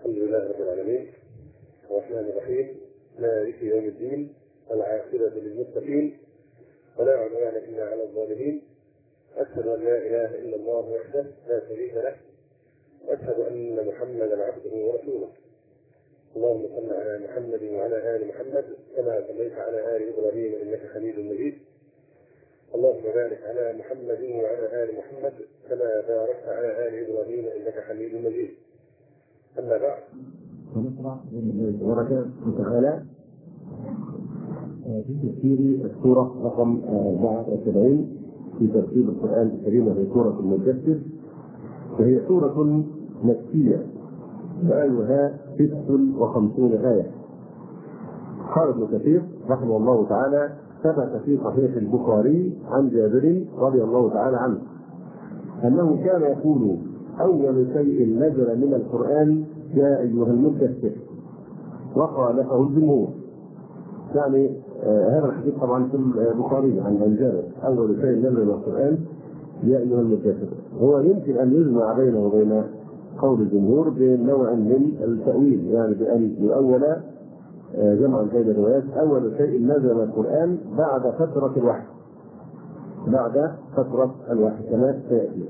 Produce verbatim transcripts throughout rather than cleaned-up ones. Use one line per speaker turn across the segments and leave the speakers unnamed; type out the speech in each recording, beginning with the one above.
الحمد لله رب العالمين الرحمن الرحيم مالك يوم الدين العاقبة للمتقين ولا عدوان إلا على الظالمين. أشهد أن لا إله إلا الله وحده لا شريك له وأشهد أن محمدا عبده ورسوله. اللهم صل على محمد وعلى آل محمد كما صليت على آل إبراهيم إنك حميد مجيد. اللهم بارك على محمد وعلى آل محمد كما باركت على آل إبراهيم إنك حميد مجيد. أما بعد،
ونقرأ بإذن الله تبارك وتعالى في تفسير السورة رقم أربعة وسبعين في ترتيب القرآن الكريم في سورة المدثر، وهي سورة مكية وآيها ست وخمسون آية. قال ابن كثير رحمه الله تعالى: ثبت في صحيح البخاري عن جابر رضي الله تعالى عنه أنه كان يقول: أول شيء نزل من القرآن يا أيها المدثر، وخالفه الجمهور. يعني آه هذا الحديث طبعا في البخاري عن جابر: أول شيء نزل من القرآن يا أيها المدثر. هو يمكن أن يجمع بينه وبين قول الجمهور بنوع من التأويل، يعني بأن يؤول آه جمعا بين الروايات: أول شيء نزل من القرآن بعد فترة الوحي، بعد فترة الوحي كما سيأتي.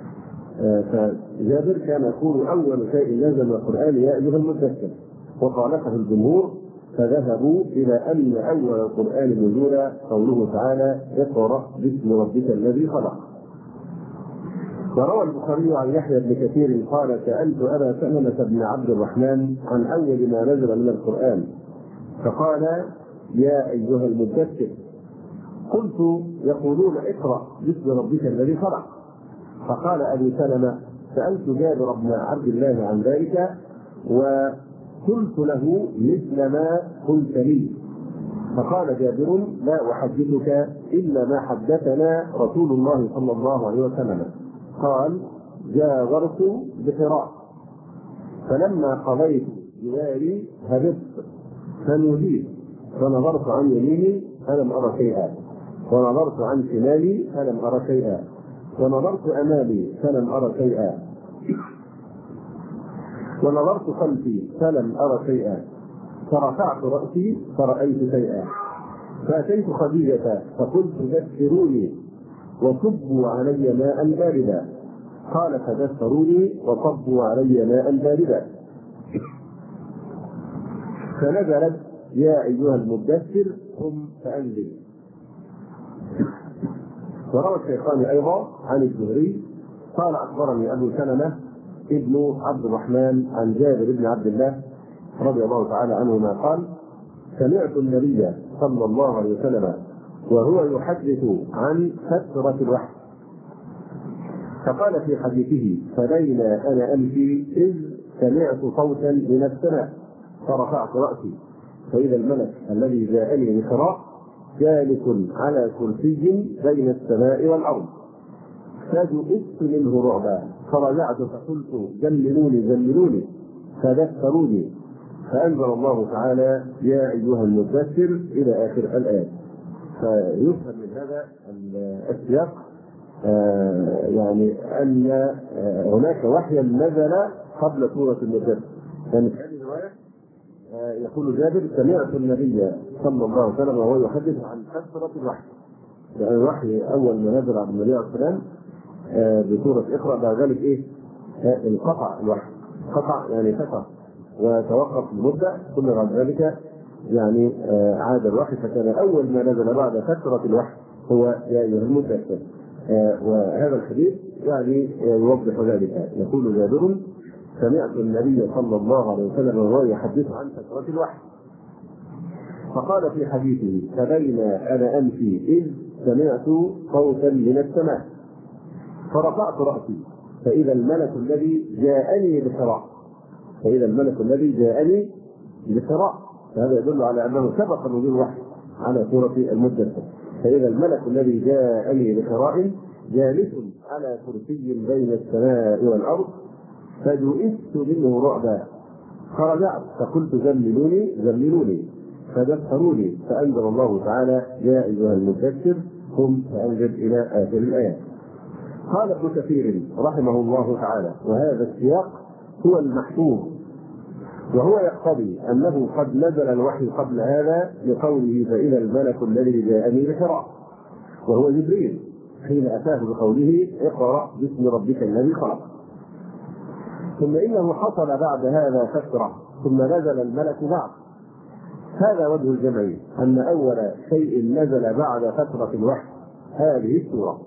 فجابر كان يقول: أول شيء نزل من القرآن يا أيها المدثر، وخالفه الجمهور فذهبوا إلى أن أول القرآن نزولا قوله تعالى: اقرأ باسم ربك الذي خلق. وروى البخاري عن يحيى بن كثير قال: سألت أبا سلمة بن عبد الرحمن عن أول ما نزل من القرآن فقال: يا أيها المدثر. قلت: يقولون اقرأ باسم ربك الذي خلق. فقال أبي سلمة: سألت جابر بن عبد الله عن ذلك وقلت له مثل ما قلت لي. فقال جابر: لا أحدثك إلا ما حدثنا رسول الله صلى الله عليه وسلم. قال: جاورت بحراء فلما قضيت جواري هبطت فنوديت فنظرت عن يميني فلم أرى شيئا، ونظرت عن شمالي فلم أرى شيئا، ونظرت أمامي فلم أرى شيئا، ونظرت خلفي فلم أرى شيئا، فرفعت رأسي فرأيت شيئا. فأتيت خديجة فقلت: دثروني وصبوا علي ماء باردا. قال: فدثروني وصبوا علي ماء باردا. فنزلت: يا أيها المدثر قم فأنذر. وروى الشيخان أيضا عن الزهري قال: أخبرني أبو سلمة ابن عبد الرحمن عن جابر بن عبد الله رضي الله تعالى عنهما قال: سمعت النبي صلى الله عليه وسلم وهو يحدث عن فترة الوحي فقال في حديثه: فبين أنا أمشي إذ سمعت صوتا من السماء فرفعت رأسي فإذا الملك الذي جاءني بحراء جالس على كرسي بين السماء والأرض، فجئت منه رعبا فرجعت فقلت: جملوني جملوني فدثروني. فأنزل الله تعالى: يا أيها المدثر إلى آخر الآية. فيفهم من هذا السياق آه يعني أن آه هناك وحيا نزل قبل سورة المدثر. يعني في هذه الرواية آه يقول جابر: سمعت النبي صلى الله عليه وسلم وهو يحدث عن فترة الوحي. يعني الوحي أول ما نزل على النبي عليه السلام آه بسورة اقرأ، بعد ذلك إيه؟ آه انقطع الوحي، قطع يعني فترة وتوقف المدة، ثم بعد ذلك يعني آه عاد الوحي. فكان أول ما نزل بعد فترة الوحي هو يا أيها المدثر. آه وهذا الحديث يعني آه يوضح ذلك. يقول جابر: سمعت النبي صلى الله عليه وسلم وهو يحدث عن فترة الوحي فقال في حديثه: فبين أنا أمشي إذ سمعت صوتا من السماء فرفعت رأسي فإذا الملك الذي جاءني بحراء، فإذا الملك الذي جاءني بحراء. فهذا يدل على أنه سبق نزول الوحي على سورة المدثر. فإذا الملك الذي جاءني بحراء جالس على كرسي بين السماء والأرض، فجئت منه رعبا فرجعت فقلت: زملوني زملوني فدثروني. فأنزل الله تعالى: يا أيها المدثر قم فأنذر إلى آخر الآيات. قال ابن كثير رحمه الله تعالى: وهذا السياق هو المحفوظ وهو يقتضي أنه قد نزل الوحي قبل هذا لقوله فإذا الملك الذي جاءني بحراء، وهو جبريل حين أتاه بقوله اقرأ باسم ربك الذي خلق. ثم إنه حصل بعد هذا فترة ثم نزل الملك بعد. هذا وجه الجمع، أن أول شيء نزل بعد فترة الوحي هذه السورة.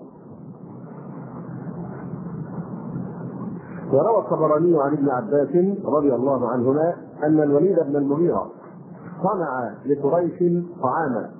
وروى الطبراني عن ابن عباس رضي الله عنهما أن الوليد بن المغيرة صنع لقريش طعاما،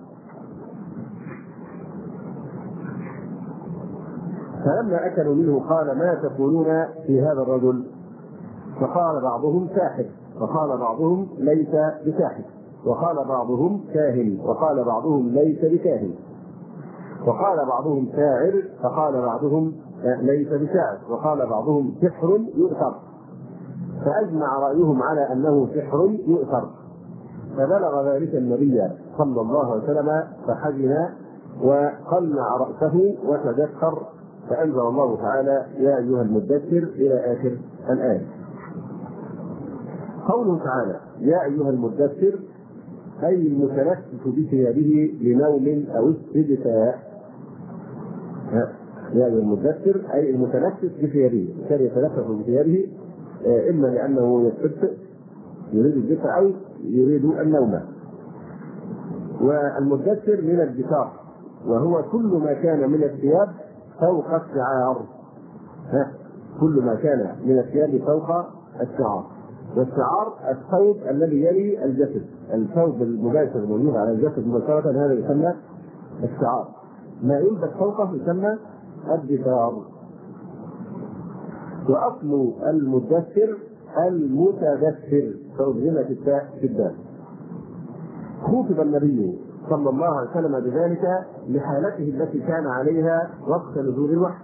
فلما أكلوا منه قال ما تقولون في هذا الرجل؟ فقال بعضهم ساحر، وقال بعضهم ليس بساحر، وقال بعضهم كاهن، وقال بعضهم ليس بكاهن، وقال بعضهم شاعر، فقال بعضهم ليس بشاعر، وقال بعضهم سحر يؤثر، فأجمع رأيهم على أنه سحر يؤثر. فبلغ ذلك النبي صلى الله عليه وسلم فحزن وقلع رأسه وتذكر، فأنزل الله تعالى يا أيها المدثر إلى آخر الآية. قوله تعالى يا أيها المدثر أي المتنفس بثيابه لنوم أو استدفاء. يا أيها المدثر أي المتنفس بثيابه، كان يتنفس بثيابه إما لأنه يستدفئ يريد الدفء أو يريد النوم. والمدثر من الدثار، وهو كل ما كان من الثياب فوق الشعار، كل ما كان من الثياب فوق الشعار. والشعار الثوب الذي يلي الجسد، الثوب المباشر الموجود على الجسد مباشرة هذا يسمى الشعار، ما يلبس فوقه يسمى الدثار. وأصل المدثر المتدثر، فأضغمت التاء في الدال. خوطب النبي صلى الله عليه وسلم بذلك لحالته التي كان عليها وقت نزول الوحي.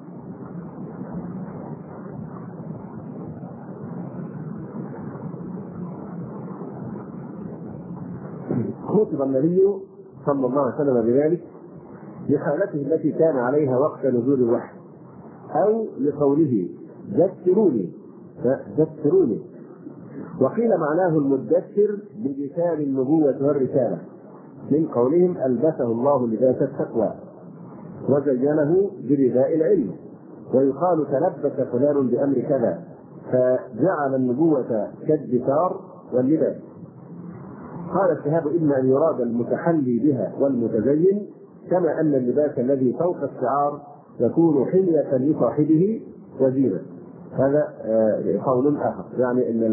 خوطب النبي صلى الله عليه وسلم بذلك لحالته التي كان عليها وقت نزول الوحي، أو لقوله ذكروني ذكروني. وقيل معناه المدثر بجسار النبوة والرسالة، من قولهم ألبسه الله لباس التقوى وزينه برداء العلم، ويقال تلبس فلان بأمر كذا، فجعل النبوة كالدثار واللباس. قال الشهاب إما أن يراد المتحلي بها والمتزين، كما أن اللباس الذي فوق الشعار يكون حلية لصاحبه وزينة. هذا قول آخر، يعني أن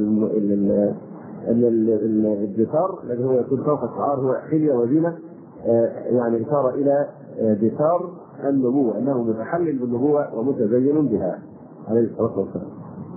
أن الدثار الذي هو يكون فوق الشعار هو حلية وزينة، يعني إشارة إلى دثار النبوة، أنه متحلل بالنبوة ومتزين بها عليه الصلاة والسلام.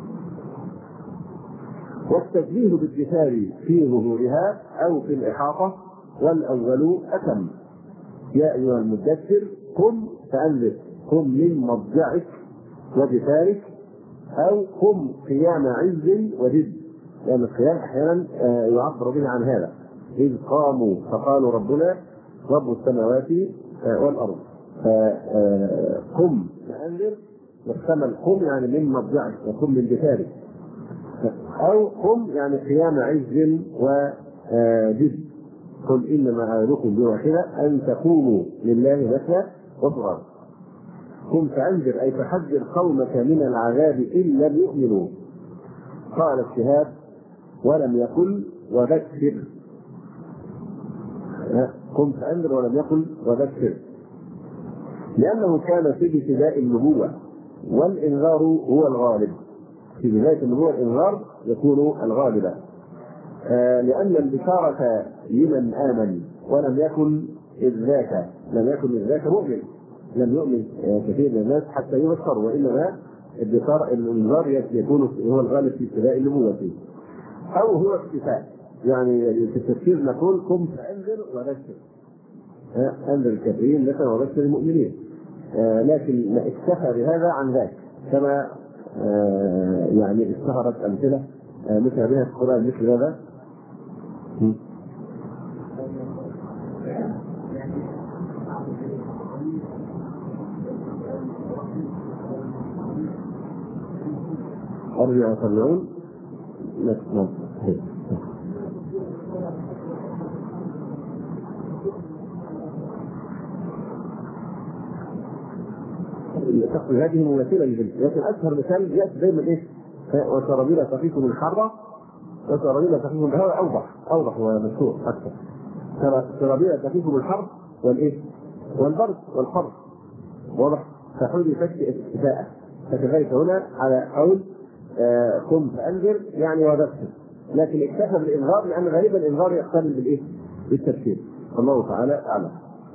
والتشبيه بالدثار في ظهورها أو في الإحاطة، والأول أتم. يا أيها المدثر قم فأنذر، قم من مضجعك ودثارك، أو قم قيام عز وجد، لأن القيام أحيانا يعبر به عن هذا، إذ قاموا فقالوا ربنا رب السماوات والأرض، فقم فأنذر واحتمل قم يعني من مضجعك وقم من دثارك، أو قم يعني قيام عز وجد. قل إنما أعظكم بواحدة أن تقوموا لله مثنى وفرادى. قم فأنذر أي فحذر قومك من العذاب إن لم يؤمنوا. قال الشهاب ولم يقل وذكر، قم فأنذر ولم يقل وذكر، لأنه كان في ابتداء النبوة، والإنذار هو الغالب. في بداية النبوة الإنذار يكون الغالب، آه لأن البشارة لمن آمن، ولم يكن إذ ذاك لم يكن إذ ذاك مؤمن، لم يؤمن آه كثير من الناس حتى يبشروا، وإنما البشارة الإنذار يكون هو الغالب في ابتداء النبوة، أو هو اكتفاء. يعني في التفسير نقول قم فأنذر وبشر، آه أنذر الكافرين مثلا وبشر المؤمنين، آه لكن اكتفى بهذا عن ذاك، كما آه يعني اشتهرت أمثلة آه مثل بها في القرآن مثل هذا. أرجع يصلون تقصد هذه مماثله للجنس، لكن اشهر مثال ياتي دائما ايه؟ وسرابيل تقيكم الحر وسرابيل تقيكم الهواء. اوضح اوضح ومشهور اكثر. سرابيل تقيكم الحر والايه؟ والبرد والحر. واضح؟ فحول فك اكتفاء. فكذلك هنا على قول آه قم فانذر يعني وذكر، لكن اكتفى بالانذار لان غالبا الانذار يقترن بالايه؟ بالتفسير. الله تعالى اعلم.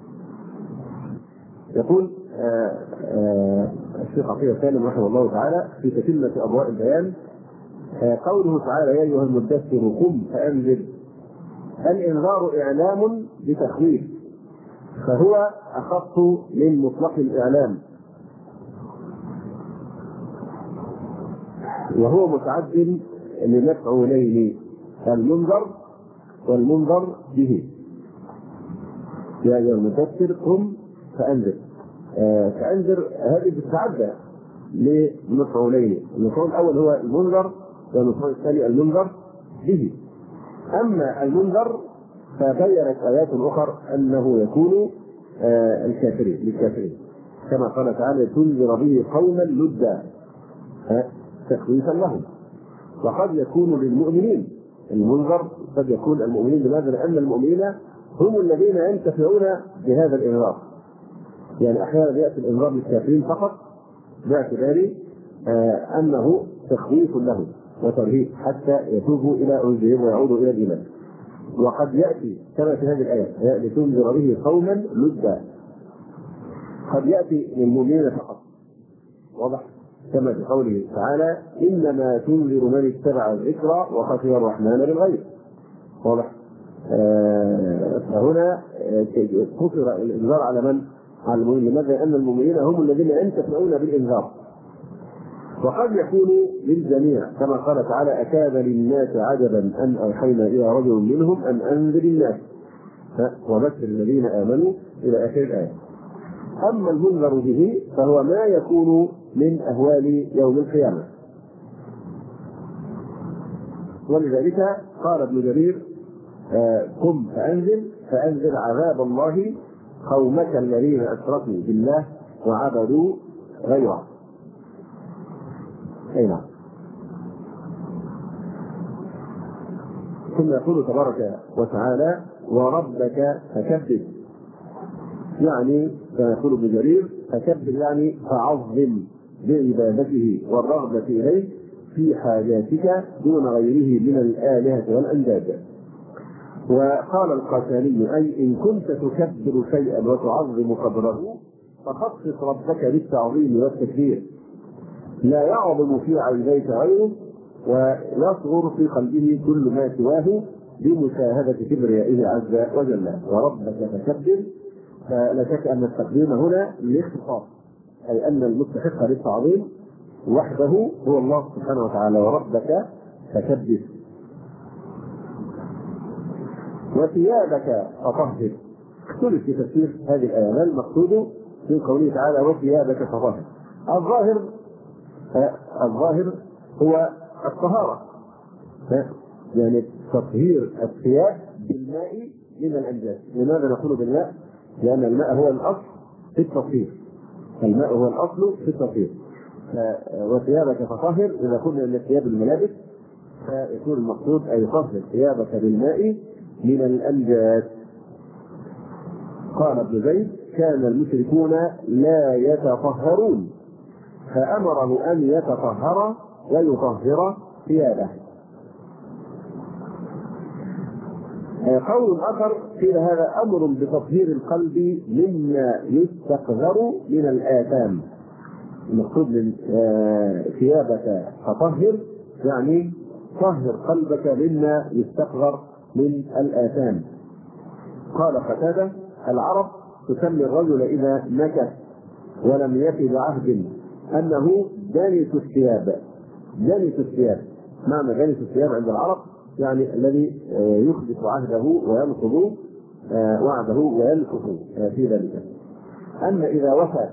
يقول آه آه الشيخ عطية سالم رحمه الله تعالى في تتمة أضواء البيان آه قوله تعالى يا أيها المدثر قم فأنذر. الإنذار إعلام بتخويف، فهو أخص من مطلق الإعلام، وهو متعد لمفعولين المنذر والمنذر به. يا أيها المدثر قم فأنذر. آه فأنذر هذه بتتعدى لمفعولين، المفعول الأول هو المنذر والمفعول الثاني المنذر به. أما المنذر فغيرت آيات أخرى أنه يكون آه الكافرين للكافرين، كما قال تعالى تنذر به قوما لدا تخويفا لهم. وقد يكون للمؤمنين المنذر، قد يكون المؤمنين. لماذا؟ لأن المؤمنين هم الذين ينتفعون بهذا الإنذار. يعني أحيانا يأتي الإنذار للكافرين فقط باعتبار آه أنه تخويف لهم وترهيب حتى يتوبوا إلى أنذرهم ويعودوا إلى الإيمان. وقد يأتي كما في هذه الآية لتنذر به قوما لدا، قد يأتي للمؤمنين فقط. واضح؟ كما في قوله تعالى إنما تنذر من اتبع الذكر وخشي الرحمن بالغيب. واضح؟ آه فهنا قصر الإنذار على من؟ على المؤمنين. لماذا؟ لأن المؤمنين هم الذين ينتفعون بالإنذار. وقد يكون للجميع كما قال تعالى أكاد للناس عجبا أن أوحينا إلى رجل منهم أن أنذر الناس وبشر الذين آمنوا إلى آخر الآية. أما المنذر به فهو ما يكون من أهوال يوم القيامة. ولذلك قال ابن جرير قم فأنذر فأنذر عذاب الله قومك الذين أشركوا بالله وعبدوا غيره. أي نعم. ثم يقول تبارك وتعالى وربك فكبر، يعني كما يقول ابن جرير فكبر يعني فعظم بعبادته والرغبة إليه في حاجاتك دون غيره من الآلهة والأنداد. وقال القاسمي أي إن كنت تكبر شيئا وتعظم قدره فخصص ربك بالتعظيم والتكبير، لا يعظم في عينيك غيره ويصغر في قلبه كل ما سواه بمشاهدة كبريائه عز وجل. وربك فكبر، فلا شك أن التقديم هنا للاختصاص، أي أن المستحق للتعظيم وحده هو الله سبحانه وتعالى. وربك فكبر. وثيابك فطهر. اختلف في تفسير هذه الآية، ما المقصود من قوله تعالى وثيابك فطهر؟ الظاهر الظاهر هو الطهارة، يعني تطهير الثياب بالماء من الأنجاس. لماذا نقول بالماء؟ لأن الماء هو الأصل في التطهير، الماء هو الأصل في التطهير. وثيابك فطهر إذا كنا من ثياب الملابس فيكون المقصود أن يطهر ثيابك بالماء من الأنجاس. قال ابن زيد كان المشركون لا يتطهرون فأمره أن يتطهر ويطهر ثيابه. قول آخر قيل هذا أمر بتطهير القلب مما يستقذر من الآثام. المقصود من ثيابك فطهر يعني طهر قلبك مما يستقذر من الآثام. قال قتادة العرب تسمي الرجل إذا نكث ولم يفي بعهد أنه دانس الثياب. دانس الثياب معنى دانس الثياب عند العرب يعني الذي يخلف عهده وينقض وعده وينكث في ذلك. أما إذا وفى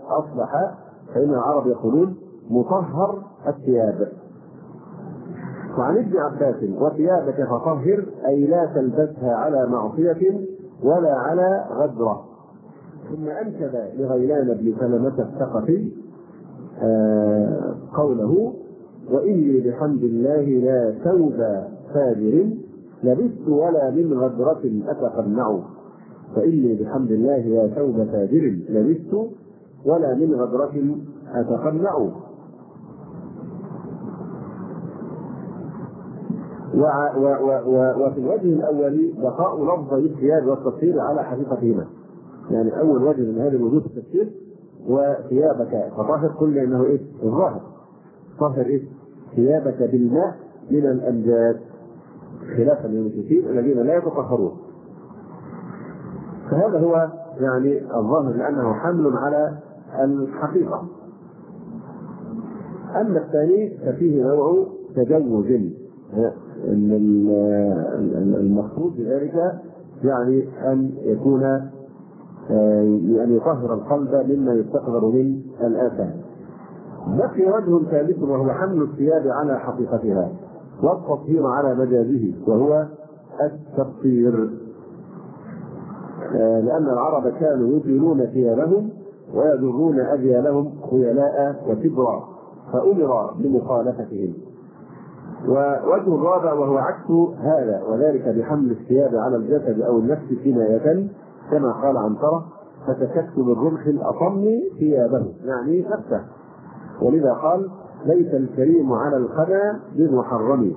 وأصلح فإن العرب يقولون مطهر الثياب. وعن ابن عباس وثيابك فطهر أي لا تلبسها على معصية ولا على غدرة. ثم أنشد لغيلان بن سلمة الثقفي آه قوله وإني بحمد الله لا ثوب فاجر لبثت ولا من غدرة أتقنع. فإني بحمد الله لا ثوب فاجر لبثت ولا من غدرة أتقنع. وفي الوجه الأول بقاء لفظي الثياب والتفسير على حقيقتهما. يعني أول وجه من هذا الوجود التفسير وثيابك فطهر كل انه ايه الظاهر طهر ايه ثيابك بالماء من الانجاز خلافا للمشركين الذين لا يتطهرون. فهذا هو يعني الظاهر لانه حمل على الحقيقه. اما الثاني ففيه نوع تجوز ان المقصود بذلك يعني ان يكون أن يطهر القلب مما يستقبل من الآثام. بقي وجه ثالث وهو حمل الثياب على حقيقتها والتطهير على مجازه وهو التبطير، لأن العرب كانوا يطيلون ثيابهم ويجرون أذيالهم خيلاء وكبرا فأمر بمخالفتهم. ووجه الرابع وهو عكس هذا وذلك بحمل الثياب على الجسد أو النفس كناية كما قال عنترة فتكت بالرمح الأطم ثيابه يعني نفسه، ولذا قال ليس الكريم على الخنا بمحرم.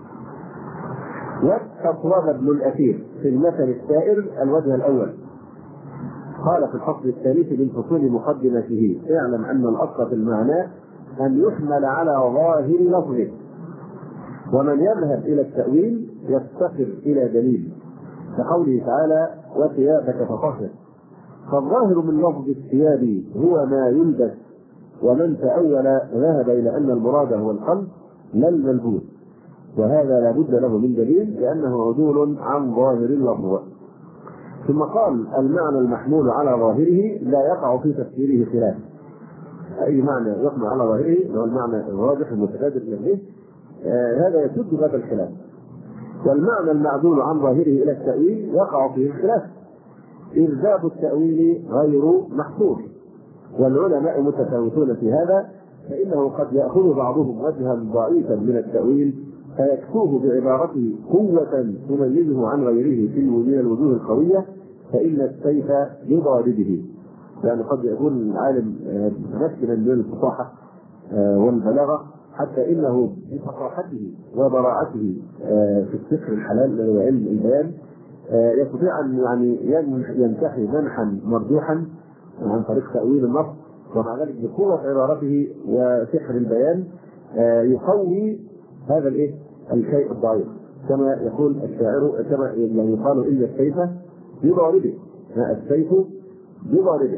واستطرد ابن الأثير في المثل السائر الوجه الأول قال في الفصل الثالث من فصول مقدمته اعلم أن الأصل في المعنى أن يحمل على ظاهر لفظه، ومن يذهب إلى التأويل يفتقر إلى دليل كقوله تعالى وثيابك فطهر. فالظاهر من لفظ الثياب هو ما يلبس، ومن تأول ذهب إلى أن المراد هو القلب لا الملبوس، وهذا لا بد له من دليل لأنه عدول عن ظاهر اللفظ. ثم قال المعنى المحمول على ظاهره لا يقع في تفسيره خلاف. أي معنى يحمل على ظاهره هو المعنى الواضح المتبادر إليه آه هذا يسد باب الخلاف، والمعنى المعدول عن ظاهره إلى التأويل يقع فيه الخلاف إذ باب التأويل غير محصور، والعلماء متفاوتون في هذا، فإنه قد يأخذ بعضهم وجها ضعيفا من التأويل فيكفوه بعبارته قوة تميزه عن غيره في من الوجوه القوية فإن السيف بضاربه. يعني قد يكون العالم ممثلا من الفصاحة والبلاغة حتى إنه بفصاحته وبراعته في الفكر الحلال وعلم البيان يستطيع أن يعني ينتحي منحا مرجوحا عن طريق تأويل النص، ومع ذلك بقوة عبارته وسحر البيان يقوي هذا الايه الشيء الضعيف، كما يقول الشاعر كما يقال إن السيف بضاربه، السيف بضاربه.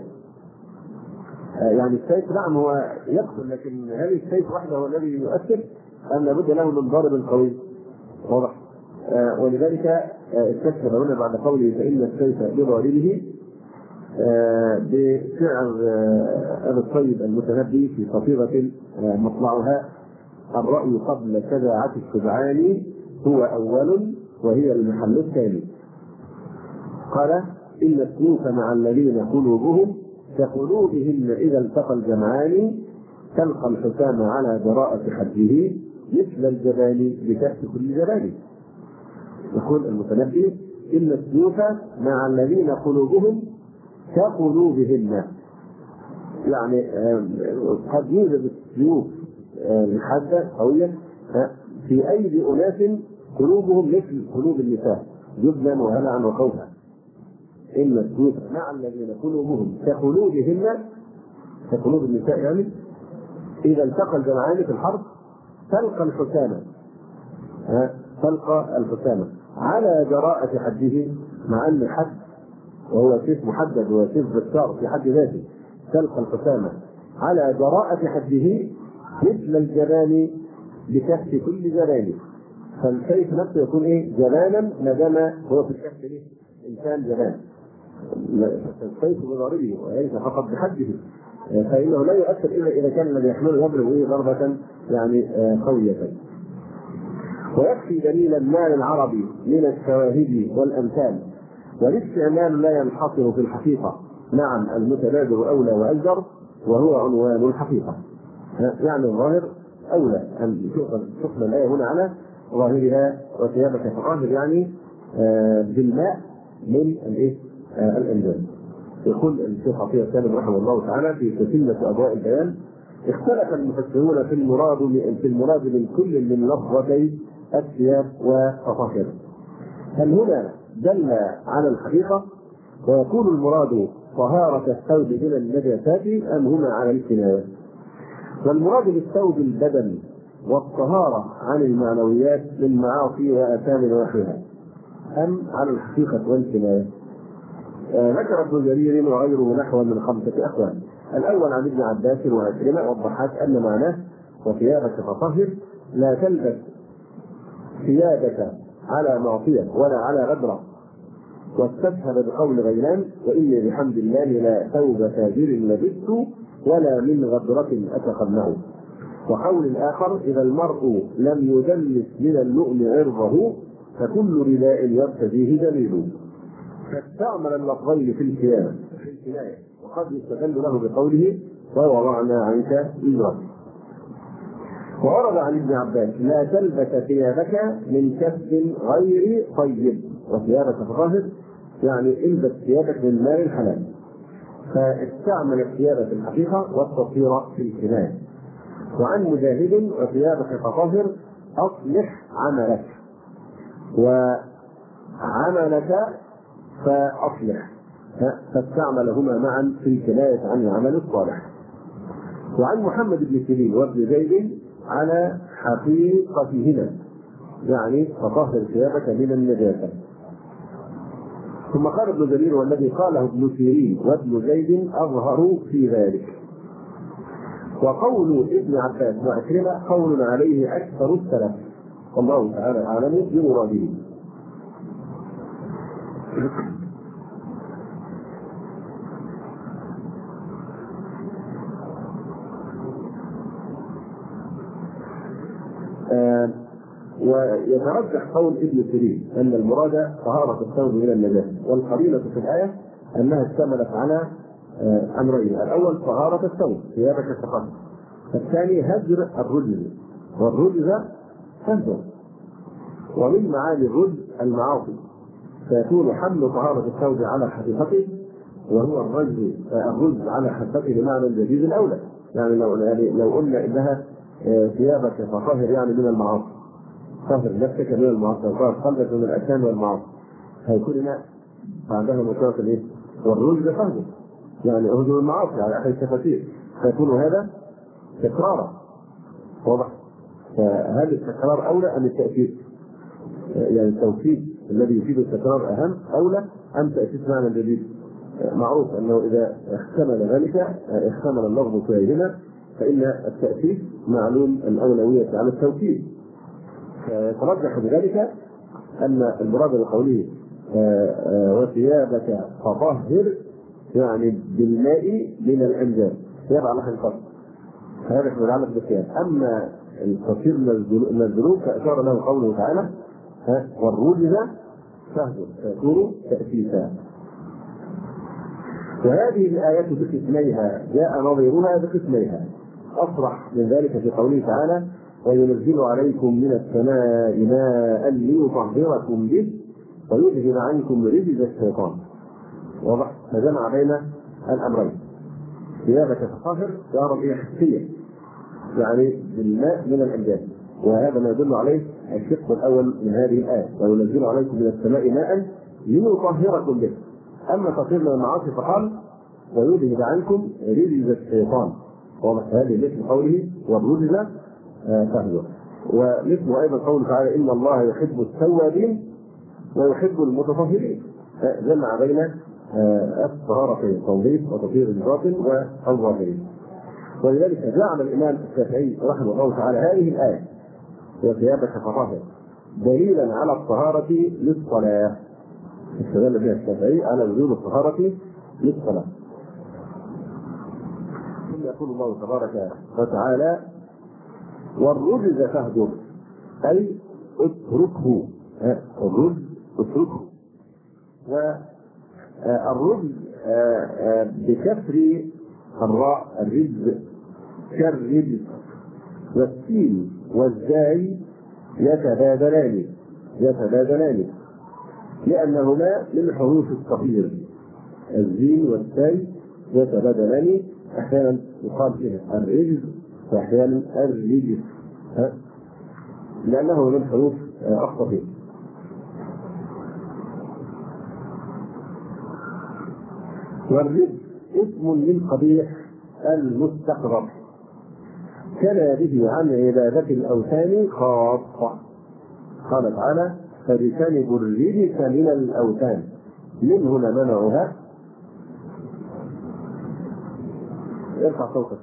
يعني السيف نعم هو يقتل، لكن هل السيف وحده هو الذي يؤثر أم لابد له من ضارب قوي؟ واضح. آه ولذلك آه استشهد هنا بعد قوله فإن السيف بضاربه آه بشعر آه أبي الطيب المتنبي في قصيدة آه مطلعها الرأي قبل شجاعة الشجعان هو أول وهي المحل الثاني. قال إن السيوف مع الذين قلوبهم كقلوبهن إذا التقى الجمعان تلقى الحسام على جراءة حده مثل الجبال بكأس كل جبال. يقول المتنبي إن السيوف مع الذين قلوبهم كقلوبهن، يعني قد يوجد السيوف الحادة قوية في أيدي أناس قلوبهم مثل قلوب النساء جبنا وهلعا وخوفا. إن السيوف مع الذين قلوبهم كقلوبهن كقلوب النساء، يعني إذا التقى الجمعان في الحرب تلقى الحسامة تلقى الحسامة على جراءة حده، مع أن الحد وهو سيف محدد وسيف بالشار في حد ذاته، تلقى الحسامة على جراءة حده مثل الجبال بكف كل جبال. فالسيف نفسه يكون ايه جبانا ندم هو في الكف ايه انسان جبان، السيف بضاربه وليس فقط بحده، فانه لا يؤثر الا اذا كان الذي يحمله يضرب ايه ضربه يعني قويه. ويكفي دليلا ما للعربي من الشواهد والأمثال، والاستعمال لا ينحصر في الحقيقة. نعم المتبادر أولى وأجدر، وهو عنوان الحقيقة. يعني الظاهر أولى أن تحمل الآية هنا على ظاهرها، وثيابك فطهر يعني بالماء من الأنجاز. يقول الشيخ عطية سالم رحمه الله تعالى في تتمة أضواء البيان: اختلف المفسرون في المراد في المراد من كل من لفظتي الثياب وفطهر، هل هنا دل على الحقيقة ويكون المراد طهارة الثوب من النجاسات أم هنا على الكناية؟ والمراد بالثوب البدن والطهارة عن المعنويات من معاصي وآثام ونحوها أم على الحقيقة والكناية؟ آه ذكر ابن جرير وغيره نحو من خمسة أقوال. الأول عن ابن عباس وعكرمة والضحاك أن معناه وثيابك فطهر لا تلبس ثيابك على معصية ولا على غدرة، واستشهد بقول غيلان: وإني بحمد الله لا ثوب فاجر لبثت ولا من غدرة أتقنه. وقول الآخر: إذا المرء لم يدلس من اللؤم عرضه فكل رداء يرتديه دليل. فاستعمل اللفظين في الكناية وقد يستدل له بقوله: ووضعنا عنك وزرك. وورد عن ابن عباس: لا تلبس ثيابك من كسب غير طيب، وثيابك فطهر يعني البس ثيابك من مال الحلال. فاستعمل الثياب في الحقيقة والتطهير في الكناية. وعن مجاهد: وثيابك فطهر أصلح عملك، وعملك فأصلح، فاستعملهما معا في الكناية عن العمل الصالح. وعن محمد بن سيرين وابن زيد على حقيقتهما يعني فطهر ثيابك من النجاسة. ثم قال ابن جرير: والذي قاله ابن سيرين وابن زيد أظهر في ذلك. وقول ابن عباس وعكرمة قول عليه أكثر السلف، والله تعالى أعلم بمراده. آه ويترجح قول ابن سيرين أن المراد طهارة الثوب من النجاسة، والقرينة في الآية أنها اشتملت على آه أمرين: الأول طهارة الثوب ثيابك فطهر، الثاني هجر الرجل، والرجل هجر، ومن معاني الرجل المعاصي، فيكون حمل طهارة الثوب على حقيقته وهو الرجل الرجل على حقيقته بمعنى الجديد الأولى. يعني لو يعني لو قلنا إنها ثيابك فطهر يعني من المعاصي، طهر نفسك من المعاصي وطهر قلبك من الأشياء والمعاصي، هيكون هنا بعدها مشاركة الايه؟ والرجل فهجر يعني أهجر المعاصي على أحد التفاسير، فيكون هذا تكرارا. واضح؟ فهل التكرار أولى أم التأكيد؟ يعني التوكيد الذي يفيد التكرار أهم أولى أم تأكيد معنى جديد؟ معروف أنه إذا احتمل ذلك احتمل اللفظ فيهما فإن التأكيد معلوم الأولوية على التوكيد. فيترجح بذلك أن المراد بقوله وثيابك فطهر يعني بالماء من الأنجاز، ثياب على القصد، هذا يتعلق بالثياب. أما التطهير من الذنوب فأشار له قوله تعالى: والرجز فهجر، فيكون تأسيسا. وهذه الآيات بقسميها جاء نظيرها بقسميها، أصرح من ذلك في قوله تعالى: وينزل عليكم من السماء ماء ليطهركم به ويذهب عنكم رجز الشيطان. واضح؟ فجمع بين الأمرين. ثيابك فطهر صار هي حسية يعني بالماء من الأنجاز، وهذا ما يدل عليه الشق الأول من هذه الآية: وينزل عليكم من السماء ماء ليطهركم به. أما تطهير من المعاصي فقال: ويذهب عنكم رجز الشيطان. واضح؟ هذه مثل قوله والرجز فهجر. ومثل أيضا قوله تعالى: إن الله يحب التوابين ويحب المتطهرين. جمع بين الطهارتين، التنظيف وتطهير الباطن والظاهرين. ولذلك جعل الإمام الشافعي رحمه الله تعالى هذه الآية وثيابك فطهر دليلا على الطهارة للصلاة. استدل بها الشافعي على وجوب الطهارة للصلاة. ثم يقول الله تبارك وتعالى: والرجز فاهجر، أي اتركه. الرجز اتركه. والرجز بكسر الراء الرجز كالرجز، والسين والزاي يتبادلان يتبادلان لأنهما من حروف الصغير. الزين والزاي يتبادلان، أحيانا يقال فيها الرجز وأحيانا الرجز لأنه من حروف الصغير. والرجز اسم للقبيح المستقذر كان به عن عبادة الأوثان خاصة. قال تعالى فاجتنبوا الرجس من الأوثان. من هنا منعها. ارفع صوتك.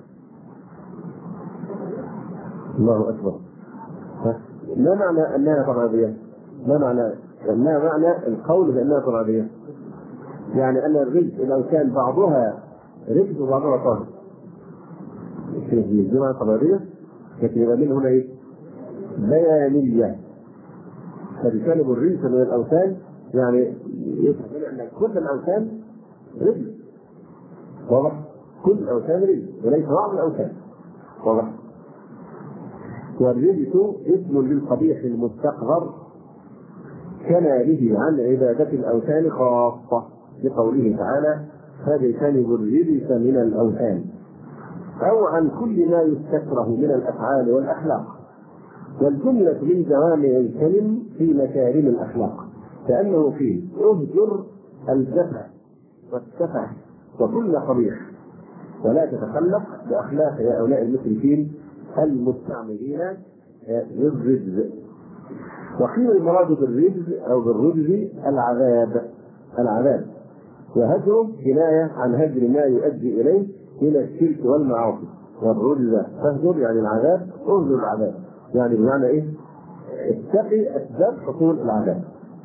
الله أكبر. ما معنى أنها طبيعية؟ ما معنى أنها معنى القول بأنها طبيعية؟ يعني أن الرجس لو كان بعضها رجس وبعضها طاهر في الجمعة طبيعية، لكن يبقى من هنا إيه؟ بيانية. فبجانب الرجس من الأوثان يعني يفهم أن كل الأوثان رجس. واضح؟ كل الأوثان رجس وليس بعض الأوثان. واضح؟ والرجس اسم للقبيح المستقذر كان به عن عبادة الأوثان خاصة لقوله تعالى فاجتنبوا الرجس من الأوثان، أو عن كل ما يستكره من الأفعال والأخلاق. والجملة من جوامع الكلم في مكارم الأخلاق، كأنه فيه اهجر الجفا والسفه وكل قبيح، ولا تتخلق بأخلاق هؤلاء المشركين المستعملين للرجز. وقيل المراد بالرجز أو بالرجز العذاب العذاب وهجره كناية عن هجر ما يؤدي إليه من الشرك والمعاصي. والرجز فهجر يعني العذاب، اهجر العذاب يعني بمعنى إيه؟ اتقي أسباب حصول العذاب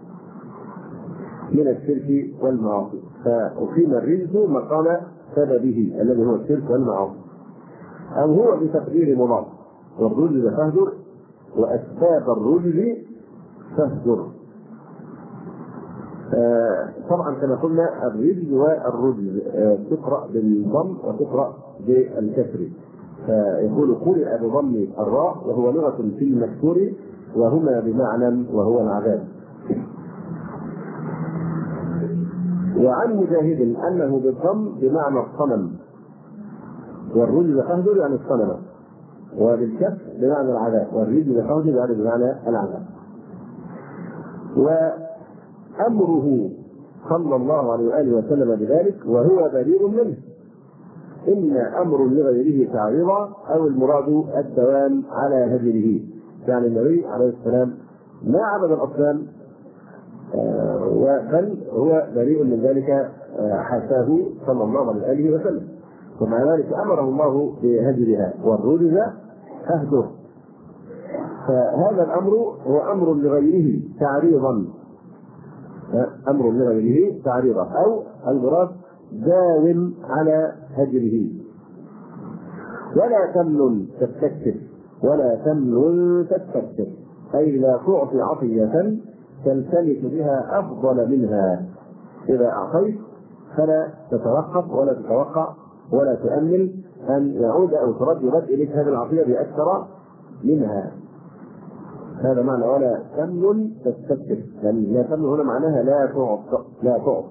من الشرك والمعاصي. فأقيم الرجز مقام سببه الذي هو الشرك والمعاصي، أو هو بتقدير مضاف. والرجز فهجر وأسباب الرجز فهجر. آه طبعا كما قلنا الرجز والرجز آه تقرأ بالضم وتقرأ بالكسر، فيقول قرئ بضم الراء وهو لغة في المكسور وهما بمعنى وهو العذاب. وعن مجاهد أنه بالضم بمعنى الصنم، والرجز فهجر يعني الصنم، وبالكسر بمعنى العذاب، والرجز فهجر يعني بمعنى العذاب. وأمره صلى الله عليه وآله وسلم بذلك وهو بريء منه، إما أمر لغيره تعريضا أو المراد الدوام على هجره. يعني النبي عليه السلام ما عبد الأصنام بل هو بريء من ذلك حاشاه صلى الله عليه وآله وسلم، ومع ذلك أمره الله بهجرها والرجز فاهجر. فهذا الأمر هو أمر لغيره تعريضا، أمر لغيره تعريضا أو المراد داوم على هجره. ولا تمنن تستكثر ولا تمنن تستكثر أي لا تعطي عطية تلتمس بها أفضل منها. إذا أعطيت فلا تتوقف ولا تتوقع ولا تؤمل أن يعود أو ترد يرد إليك هذه العطية بأكثر منها. هذا معنى ولا تمنن تستكثر، لأن لا تمنن هنا معناها لا تعطي لا تعطي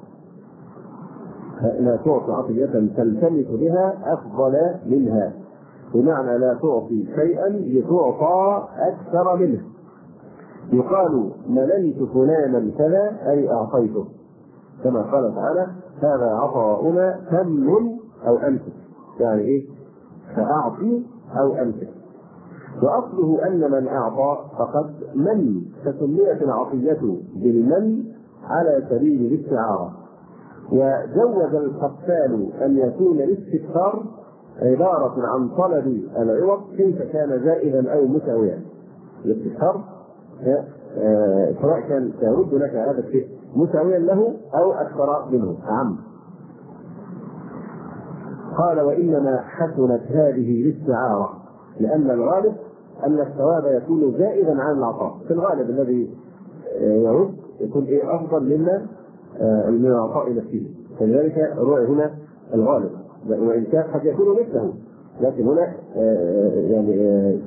لا تعطي عطية تلتمس بها أفضل منها، بمعنى لا تعطي شيئا لتعطى أكثر منه. يقال مننت فلانا كذا أي أعطيته، كما قال تعالى هذا عطاؤنا تمن أو أمسك، يعني إيه؟ فأعطي أو أمسك. وأصله أن من أعطى فقد من، فسميت العطية بالمن على سبيل الاستعارة. وجوز القتال أن يكون الاستكثار عبارة عن طلب العوض كيف كان زائدا أو مساويا. الاستكثار سواء كان يرد لك هذا الشيء مساويا له أو أكثر منه أعم. قال وإنما حسنت هذه الاستعارة لأن الغالب أن الثواب يكون زائدا عن العطاء، في الغالب الذي يعود يكون إيه أفضل منا من العطاء نفسه، فلذلك الرؤية هنا الغالب، وإن كان قد يكون مثله، لكن هنا يعني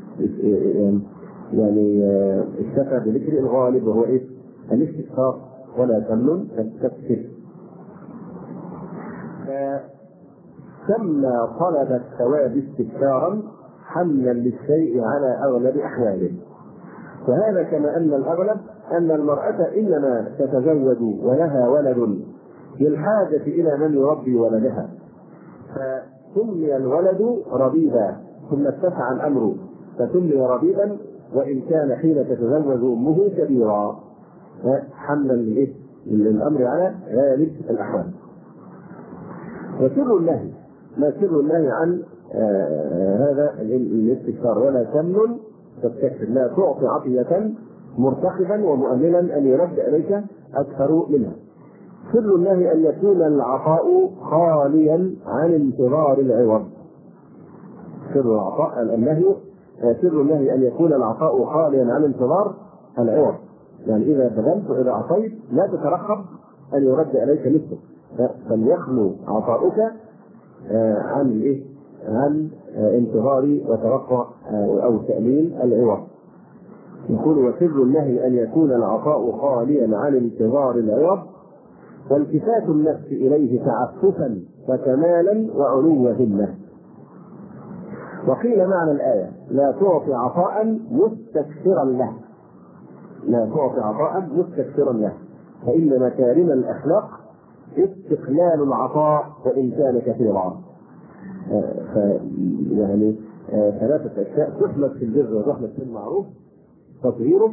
يعني اكتفى بذكر الغالب وهو إيه؟ الاستكثار ولا تمنن تستكثر. فسمى طلب الثواب استكثارا حملا للشيء على أغلب أحواله، وهذا كما أن الأغلب أن المرأة إنما تتزوج ولها ولد للحاجة إلى من يربي ولدها، فسمي الولد ربيبا ثم اتسع الأمر فسمي ربيبا وإن كان حين تتزوج أمه كبيرا، حملا للأمر على غالب الأحوال. وسر النهي ما سر النهي عن آه هذا الاستكثار ولا تمنن تستكثر، لا تعطي عطية مرتقبا ومؤملا أن يرد إليك أكثر منها. سر النهي أن يكون العطاء خاليا عن انتظار العوض. سر العطاء النهي سر النهي أن يكون العطاء خاليا عن انتظار العوض، يعني إذا بذلت وإذا أعطيت لا تترقب أن يرد إليك مثله، فليخلو عطاؤك عن إيه؟ عن انتظار وتوقع أو تأمين العوض. يقول وسر النهي أن يكون العطاء خاليا عن انتظار العوض والتفات النفس إليه تعففا وكمالا وعلو همة. وقيل معنى الآية لا تعطي عطاء مستكثرا له، لا تعطي عطاء مستكثرا له، فإن مكارم الأخلاق استقلال العطاء وإن كان كثيرا. آه يعني آه ثلاثة أشياء تحمد في البر وتحمد في المعروف: تطهيره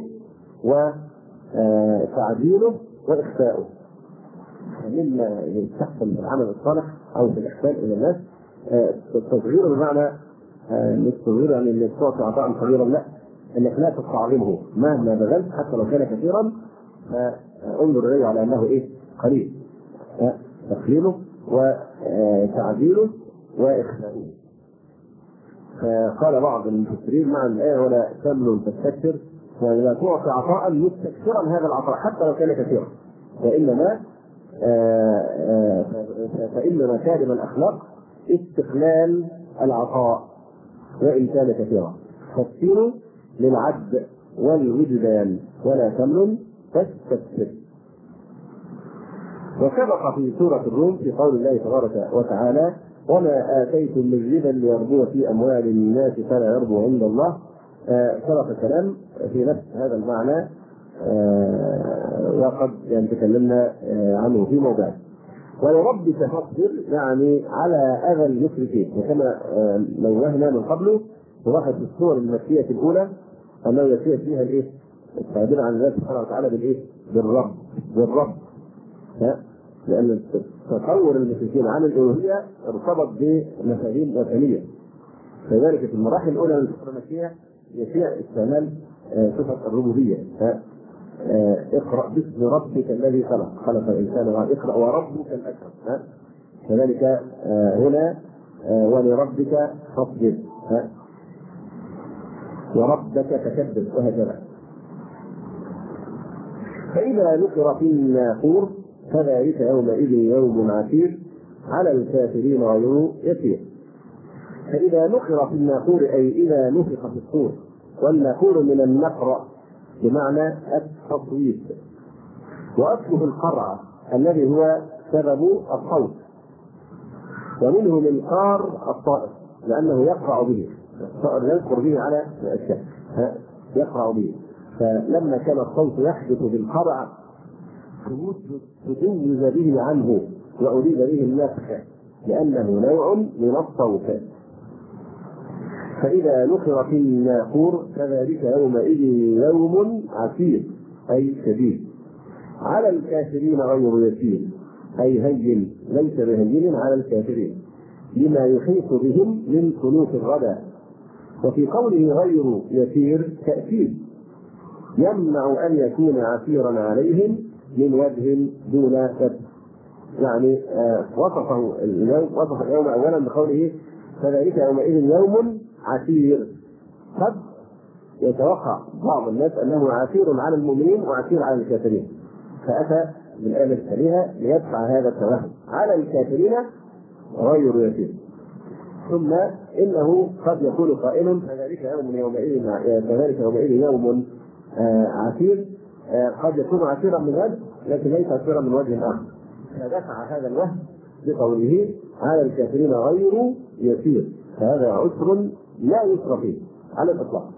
وتعديله وإخفاؤه. مما يستحسن في العمل الصالح أو في الإحسان إلى الناس التطهير، بمعنى مش تطهير يعني انك تعطي عطاء كبيرا، لا، انك لا تستعظمه مهما بذلت حتى لو كان كثيرا، فانظر اليه على انه ايه؟ قليل. تقليله وتعديله واخفاؤه. فقال بعض المفسرين مع الايه ولا تمنن تستكثر، يعني لا تعطي عطاء مستكثرا هذا العطاء حتى لو كان كثيرا، وانما فان مكارم الاخلاق استقلال العطاء وإن كان كثيرا. تفسير للعد والوجدان ولا تمنن تستكثر. وسبق في سورة الروم في قول الله تبارك وتعالى وما آتيتم من ربا ليربو في أموال الناس فلا يربو عند الله. سبق الكلام في نفس هذا المعنى وقد يعني تكلمنا عنه في موضع. ولربك فاصبر يعني على أذى المشركين، وكما نوهنا من قبله واحد من الصور المكية الأولى أنه يسير فيها الإيه؟ التعبير عن الله سبحانه وتعالى بالإيه؟ بالرب بالرب ها؟ لأن تصور المشركين عن الألوهية ارتبط بمفاهيم وثنية، فذلك في المراحل الأولى من الصور المكية يسير استعمال صفة الربوبية. اقرأ باسم ربك الذي خلق خلق الإنسان اقرأ وربك الأكرم. كذلك هنا ولربك فاصبر وربك فكبر وهكذا. فإذا نقر في الناقور فذلك يومئذ يوم عسير على الكافرين غير يسير. فإذا نقر في الناقور أي إذا نفخ في الصور، والناقور من النقر بمعنى التصويت، وأصله القرع الذي هو سبب الصوت، ومنه الإنقار الطائر لأنه يقرع به، الطائر ينقر به على الأشياء يقرع به، فلما كان الصوت يحدث بالقرع تجوز به عنه وأريد به النفخ لأنه نوع من الصوت. فإذا نقر في الناقور فذلك يومئذ يوم عسير أي شديد على الكافرين غير يسير أي هين ليس بهين على الكافرين لما يحيط بهم من سلوك الردى. وفي قوله غير يسير تأكيد يمنع أن يكون عسيرا عليهم من وجه دون وجه، يعني آه وصفه اليوم وصف اليوم أولا بقوله فذلك يومئذ يوم عسير، قد يتوقع بعض الناس أنه عسير على المؤمنين وعسير على الكافرين، فأتى بالآية التالية ليدفع هذا التوهم: على الكافرين غير يسير. ثم إنه قد يكون قائلا: فذلك يوم يومئذ فذلك يومئذ يوم عسير، قد يكون عسيرا من وجه لكن ليس عسيرا من وجه آخر، فدفع هذا الوهم بقوله: على الكافرين غير يسير، فهذا عسر لا يسر فيه على الإطلاق.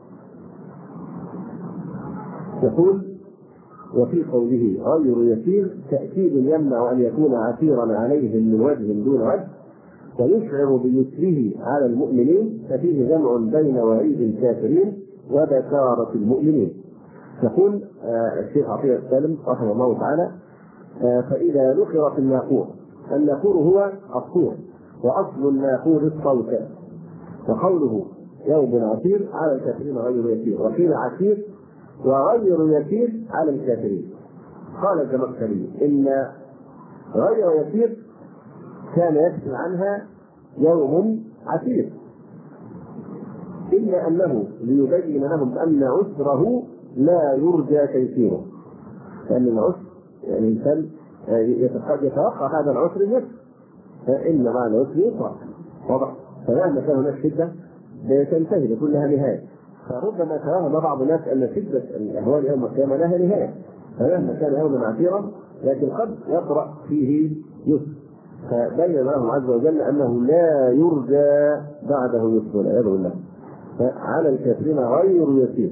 يقول: وفي قوله غير يسير تأكيد يمنع أن يكون عسيرا عليهم من وجه دون وجه، ويشعر بيسره على المؤمنين، ففيه جمع بين وعيد الكافرين وبشارة المؤمنين. يقول آه الشيخ عطية السالم رحمه الله تعالى: آه فإذا نقر في الناقور، الناقور هو الصور، وأصل الناقور الصوت، وقوله يوم عسير على الكافرين غير يسير، وقيل عسير وغير يسير على الكافرين. قال الزمخشري: إن غير يسير كان يكفي عنها يوم عسير، إلا أنه ليبين لهم أن عسره لا يرجى تيسيره، لأن العسر يعني الإنسان يتوقع هذا العسر يسر، فإن مع العسر يسرا، واضح؟ فمهما كان هناك شدة تنتهي لكلها نهاية، فربما توهم بعض الناس أن شدة الأهوال يوم القيامة لها نهاية، فمهما كان يوما عسيرا لكن قد يقرأ فيه يسر، فبين لهم عز وجل أنه لا يرجى بعده يسر والعياذ بالله. فعلى الكافرين غير يسير،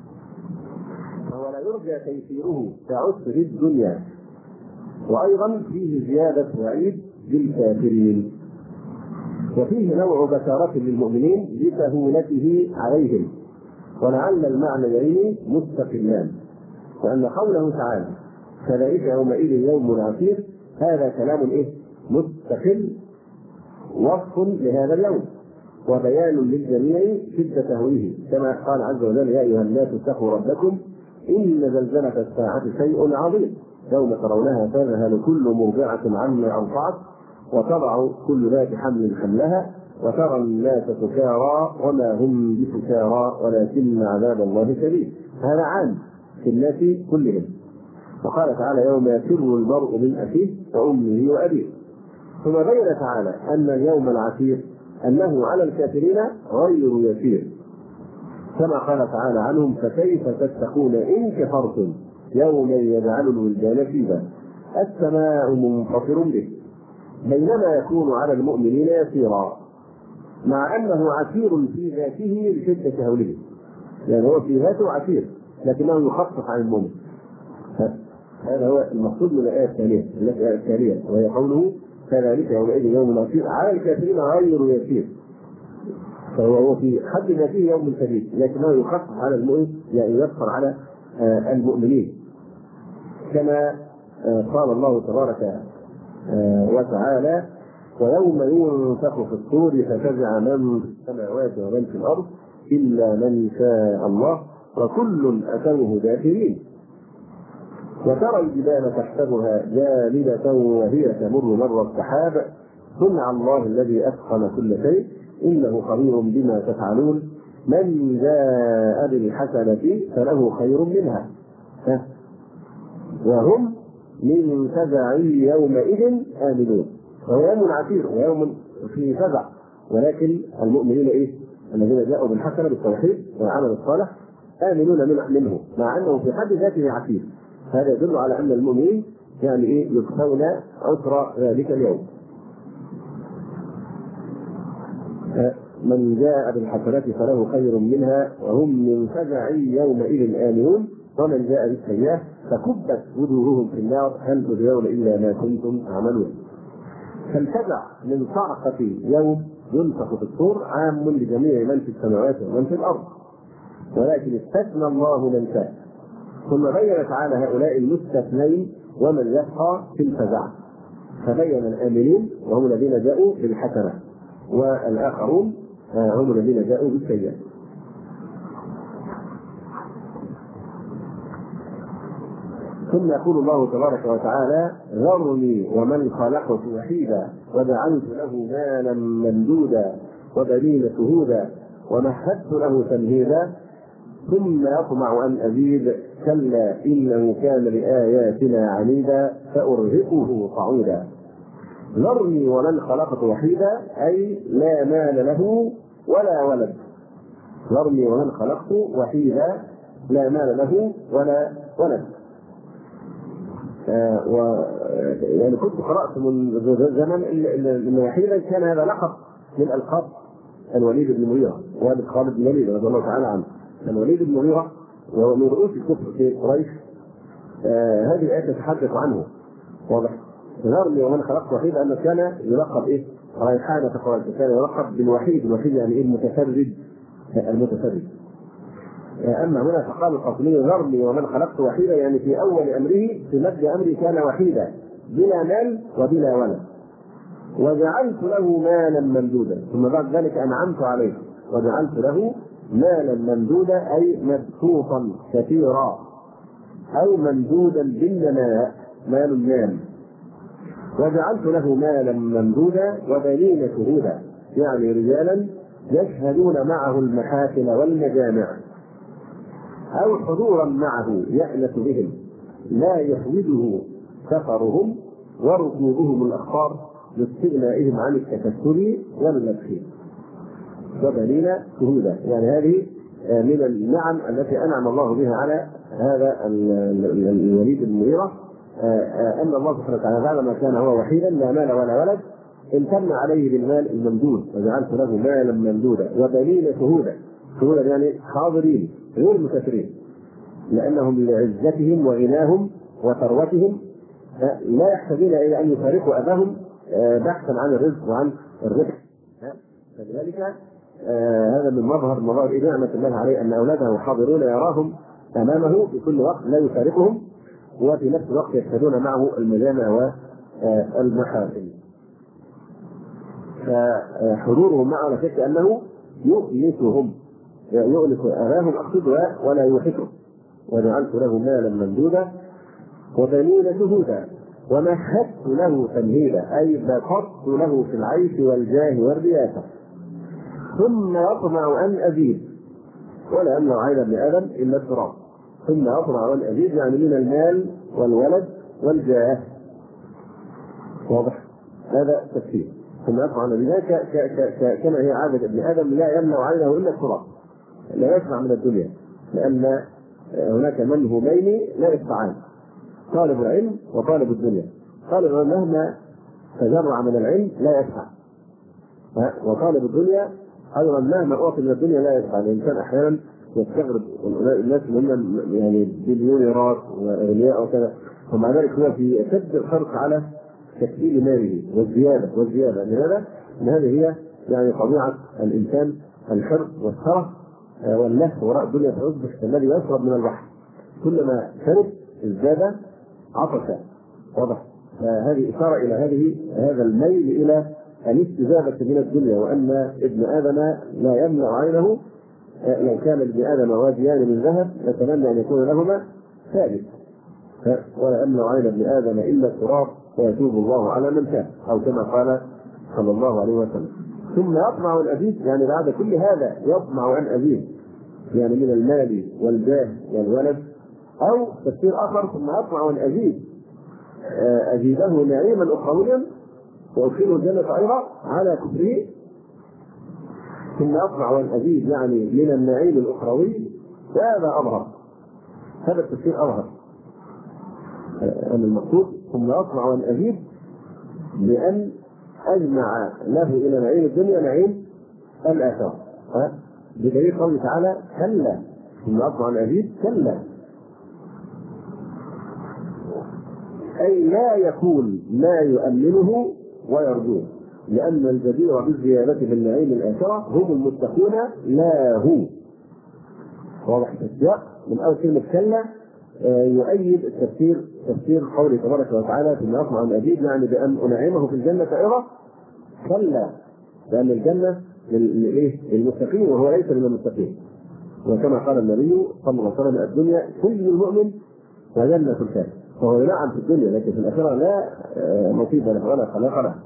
فهو لا يرجى تيسيره كعسر الدنيا. وأيضا فيه زيادة وعيد للكافرين، وفيه نوع بشارة للمؤمنين بسهولته عليهم، ولعل المعنيين مستقلان، وأن قوله تعالى فذلك يومئذ يوم عسير هذا كلام إيه؟ مستقل، وصف لهذا اليوم وبيان للجميع شدة هوله، كما قال عز وجل: يا أيها الناس اتقوا ربكم إن زلزلة الساعة شيء عظيم يوم ترونها تذهل كل مرضعة عما أرضعت وتضع كل ذات حمل حملها وترى الناس سكارى وما هم بسكارى ولكن عذاب الله شديد. هذا عام في الناس كلهم. وقال تعالى: يوم يفر المرء من أخيه وأمه وأبيه. ثم بين تعالى أن اليوم العسير أنه على الكافرين غير يسير، كما قال تعالى عنهم: فكيف تتقون إن كفرتم يوم يجعل الولدان شيبا السماء منفطر به، بينما يكون على المؤمنين يسيرا، مع أنه عسير في ذاته لشدة هوله، يعني هو في ذاته عسير لكنه يخفف عن المؤمن. هذا هو المقصود من الآية الثانية التي التالية، وهي قوله: فذلك يومئذ يوم عسير على الكافرين غير يسير، فهو في حد ذاته يوم شديد لكنه يخفف على المؤمن، يعني يظهر على المؤمنين، كما قال الله تبارك وتعالى: ويوم ينفخ في الصور ففزع من في السماوات ومن في الأرض إلا من شاء الله وكل أتوه داخلين، وترى الجبال تحسبها جامدة وهي تمر مر السحاب صنع الله الذي أتقن كل شيء إنه خبير بما تفعلون من جاء بالحسنة فله خير منها وهم من فزع يومئذ آمنون. وهو يوم عسير ويوم في فزع، ولكن المؤمنين إيه؟ الذين جاءوا بالحسنة بالتوحيد والعمل الصالح آمنون منه، مع أنه في حد ذاته عسير. هذا يدل على أن المؤمنين يعني إيه؟ يكفون عسر ذلك اليوم. من جاء بالحسنات فله خير منها وهم من فزع يومئذ آمنون ومن جاء بالسيئة فكبت وجوههم في النار هل تجزون إلا ما كنتم تعملون. فالفزع من صعقة يوم ينفخ في الصور عام لجميع من في السماوات ومن في الأرض، ولكن استثنى الله من شاء، ثم بين تعالى هؤلاء المستثنين ومن يبقى في الفزع، فبين الآمنين وهم الذين جاءوا بالحسنة، والآخرون هم الذين جاءوا بالسيئة. ثم يقول الله تبارك وتعالى: ذرني ومن خلقت وحيدا وجعلت له مالا ممدودا وبنين شهودا ومهدت له تمهيدا ثم يطمع أن أزيد كلا إنه كان لآياتنا عنيدا سأرهقه صعودا. ذرني ومن خلقت وحيدا أي لا مال له ولا ولد. ذرني ومن خلقت وحيدا لا مال له ولا ولد. آه و يعني كنت قرأت من زمن أن وحيدا كان هذا لقب من ألقاب الوليد بن المغيرة، والد خالد بن الوليد رضي الله تعالى عنه. الوليد بن المغيرة وهو من رؤوس الكفر في قريش. آه هذه الآية تتحدث عنه. واضح؟ ذرني ومن خلقت وحيدا أنه كان يلقب إيه؟ ريحانة قريش، كان يلقب بالوحيد. الوحيد يعني إيه؟ المتفرد. المتفرد. أما هنا فقال القاسمي ذرني ومن خلقت وحيدا، يعني في أول أمره في مبدأ أمره كان وحيدا بلا مال وبلا ولد. وجعلت له مالا ممدودا، ثم بعد ذلك أنعمت عليه وجعلت له مالا ممدودا أي مبسوطا كثيرا أو ممدودا بالنماء، مال المال. وجعلت له مالا ممدودا وبنين شهودا، يعني رجالا يشهدون معه المحافل والمجامع، أو حضورا معه يأنس بهم لا يحوجه سفرهم وركوبهم الأخبار لاستغنائهم عن التكسل والمدح. وبنين شهودا، يعني هذه من النعم التي أنعم الله بها على هذا الوليد بن المغيرة، أن الله سبحانه وتعالى بعدما كان هو وحيدا لا مال ولا ولد امتن عليه بالمال الممدود، وجعلت له مالا ممدودا وبنين شهودا. شهودا يعني حاضرين غير مسافرين، لأنهم لعزتهم وغناهم وثروتهم لا يحتاجون إلى أن يفارقوا أباهم بحثا عن الرزق وعن الربح. فلذلك آه هذا من مظهر مظاهر نعمة الله عليه أن أولاده حاضرون يراهم أمامه في كل وقت لا يفارقهم، وفي نفس الوقت يشهدون معه المجامع والمحافل. فحضورهم معه لا شك أنه يؤنسهم، يؤنس أباهم أقصد ولا يوحشه. وجعلت له مالا ممدودا وبنين شهودا ومهدت له تمهيدا أي بسطت له في العيش والجاه والرياسة. ثم يطمع أن أزيد ولا أمنع عين ابن آدم إلا التراب. ثم يطمع أن أزيد يعني من المال والولد والجاه. واضح؟ هذا تفسير. ثم يطمع أن أزيد كما هي عادة ابن آدم لا يمنع عينه إلا التراب، لا يسمع من الدنيا، لأن هناك منهومين لا يسمعان، طالب العلم وطالب الدنيا. طالب العلم مهما تجرع من العلم لا يسمع، وطالب الدنيا أيضا مهما أعطي من الدنيا لا يسمع. الإنسان أحيانا يستغرب الناس من يعني بليونيرات وأغنياء وكذا، ومع ذلك هو في أشد الحرص على تكفيل ماله والزيادة والزيادة. لماذا؟ لأن هذه هي يعني طبيعة الإنسان، الحرص والشرف واللهف وراء الدنيا، فيصبح الذي يشرب من البحر كلما شرب ازداد عطشا. واضح؟ فهذه إشارة إلى هذه هذا الميل إلى الاستزادة من الدنيا، وأن ابن آدم لا يمنع عينه. لو كان ابن آدم واديان من ذهب نتمنى أن يكون لهما ثالث. ولا يمنع عين ابن آدم إلا التراب ويتوب الله على من تاب، أو كما قال صلى الله عليه وسلم. ثم يطمع أن أزيد، يعني بعد كل هذا يطمع أن أزيد، يعني من المال والجاه والولد. أو تفسير آخر ثم يطمع أن أزيد أزيده نعيما أخرويا وأدخله الجنة أيضا على كفره. ثم يطمع أن أزيد يعني من النعيم الأخروي، هذا أظهر، هذا التفسير أظهر أن المقصود ثم يطمع أن أزيد بأن أجمع له إلى نعيم الدنيا نعيم الآخرة، بدليل قوله تعالى كلا ثم يطمع أن أزيد كلا، أي لا يكون ما يؤمنه ويرجوه، لأن الجدير بالزيادة بالنعيم الآخرة هم المتقون لا هو. واضح السياق من أول كلمة كلا يؤيد التفسير تفسير قوله تبارك وتعالى ثم يطمع أن أزيد، يعني بأن أنعمه في الجنة أيضا كلا، لأن الجنة للمتقين وهو ليس من المتقين. وكما قال النبي صلى الله عليه وسلم الدنيا كل المؤمن وجنة الكافر، فهو ينعم في الدنيا لكن في الآخرة لا نصيب له ولا خلاق له.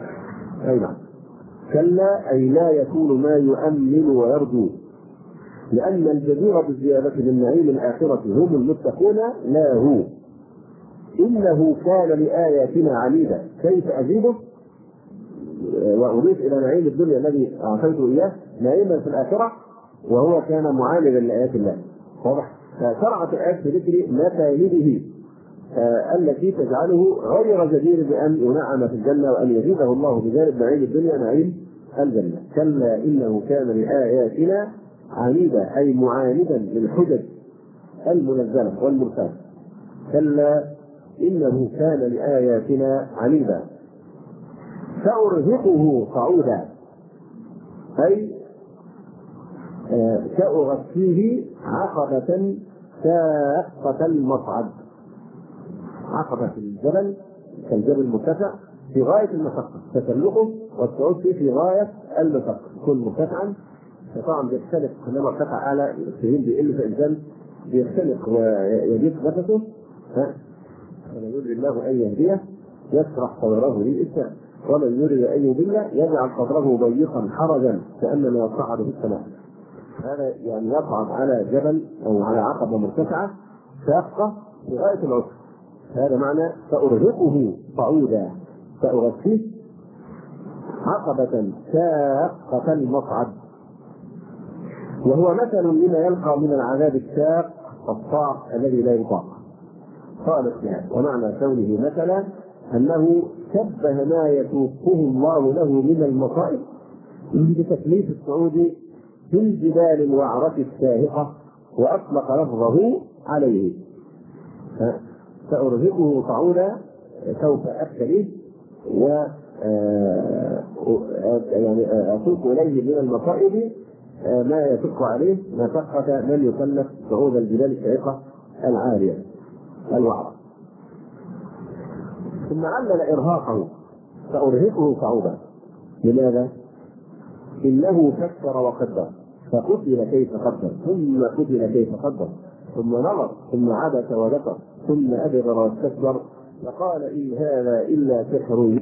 أي نعم. كلا أي لا يكون ما يؤمن ويرجو. لأن الجدير بالزيادة من نعيم الآخرة هم المتقون لا هو. إنه كان لآياتنا عنيدا كيف أزيده وأضيف إلى نعيم الدنيا الذي أعطيته إياه نعيما في الآخرة وهو كان معاندا لآيات الله. واضح؟ فشرعت الآيات في ذكر مفاهيمه آه التي تجعله غير جدير بأن ينعم في الجنة وأن يزيده الله بجانب نعيم الدنيا نعيم الجنة. كلا إنه كان لآياتنا عنيدا أي معاندا للحجج المنزلة والمرسلة. كلا إنه كان لآياتنا عنيدا. سأرهقه صعودا أي آه سأغطيه عقبة شاقة المصعد. عقبة في الجبل كالجبل المرتفع في غاية المشقة، تسلقه والصعود فيه في غاية المشقة. يكون مرتفعا طبعا بيختلف كلما ارتفع أعلى السهيل بيقل، فالإنسان بيختلق ويجيب نفسه. ومن يريد الله أن يهديه يشرح صدره للإسلام، ومن يريد أن يضله يجعل صدره ضيقا حرجا كأنما يصعد في السماء. هذا يعني يصعد على جبل أو على عقبة مرتفعة شاقة في غاية العسر. هذا معنى سأرهقه صعودا، سأغطيه عقبة شاقة المصعد. وهو مثل لما يلقى من العذاب الشاق الصعب الذي لا يطاق. قال الشيخ ومعنى كونه مثلا أنه شبه ما يسوقه الله له من المصائب بتكليف الصعود في الجبال الوعرة الشاهقة، وأطلق لفظه عليه. سأرهقه صعودا سوف أبتليه و يعني أسوق إليه من المصائب ما يشق عليه مشقة من يكلف صعود الجبال الشاهقة العالية الوعرة. ثم علل إرهاقه سأرهقه صعودا. لماذا؟ إنه فكر وقدر فقتل كيف قدر، ثم قتل كيف قدر، ثم نظر، ثم عبس وذكر، ثم أدبر واستكبر فقال إن هذا إلا سحر